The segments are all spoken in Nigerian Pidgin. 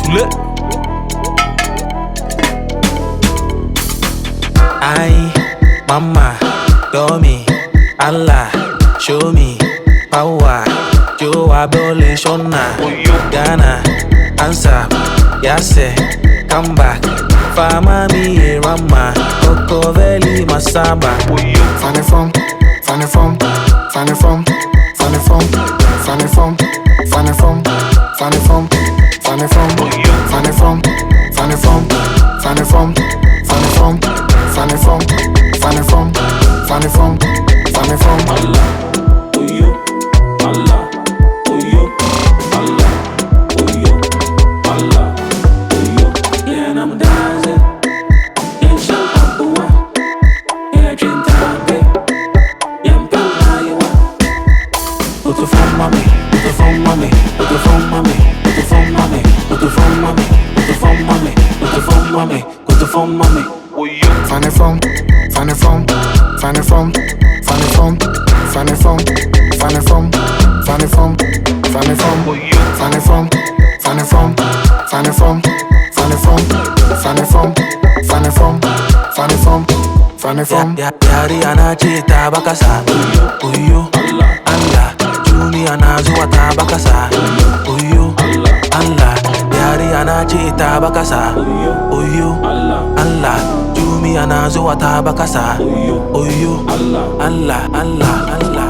Sule. Aye, mama, dummy, Allah, show me power. Joe Abole Shona, Ghana, answer, Yase, come back. Fama mi Rama, Coco Valley Masaba. Funny from, funny from, funny from, funny from, funny from, funny from, funny from, funny from, funny from, funny from, funny from, funny from, funny from, funny from, funny from, funny from. Allah, Oyo, Allah, Oyo, Allah, Oyo, Allah, Oyo. Yeah, and I'm dancing. Yeah, Shampoo, yeah, Chintampe, yeah, Mpalayewa. Put the phone mommy, put the phone mommy, put the phone mommy, put the phone mommy, put the phone mommy, put the phone mommy, put the phone mommy, put the phone mommy. Funny from, funny from, funny from, funny from, funny from, funny from, funny from, funny from, funny from, funny from, funny from, funny from, funny from, funny from, funny from, funny from. Yari anachita bakasa, Oyo, Allah, Juni anazuwa tabakasa, Oyo, Allah, Yari anachita bakasa, Oyo, Allah, Jumi anazuwa tabakasa, Oyo, Allah, Allah, Allah.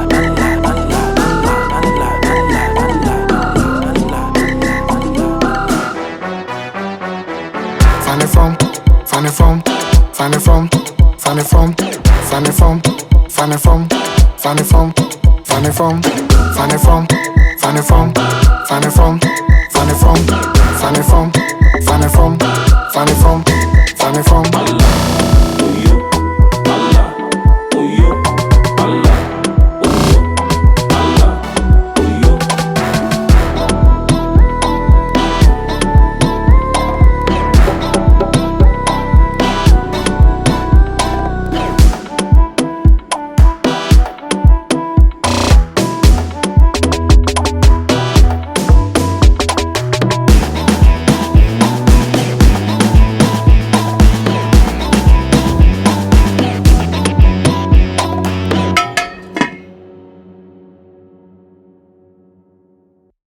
Funny from, funny from, funny from, funny from, funny from, funny from, funny from, funny from, funny from, funny from, funny from,